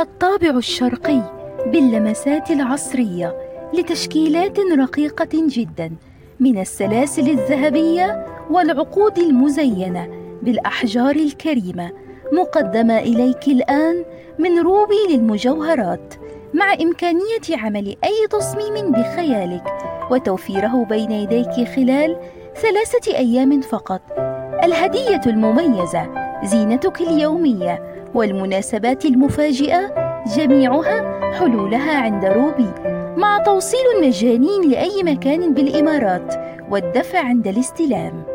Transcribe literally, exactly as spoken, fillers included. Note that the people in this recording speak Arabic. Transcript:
الطابع الشرقي باللمسات العصرية لتشكيلات رقيقة جدا من السلاسل الذهبية والعقود المزينة بالأحجار الكريمة، مقدمة إليك الآن من روبي للمجوهرات، مع إمكانية عمل أي تصميم بخيالك وتوفيره بين يديك خلال ثلاثة أيام فقط. الهدية المميزة، زينتك اليومية والمناسبات المفاجئة، جميعها حلولها عند روبي، مع توصيل مجاني لأي مكان بالإمارات والدفع عند الاستلام.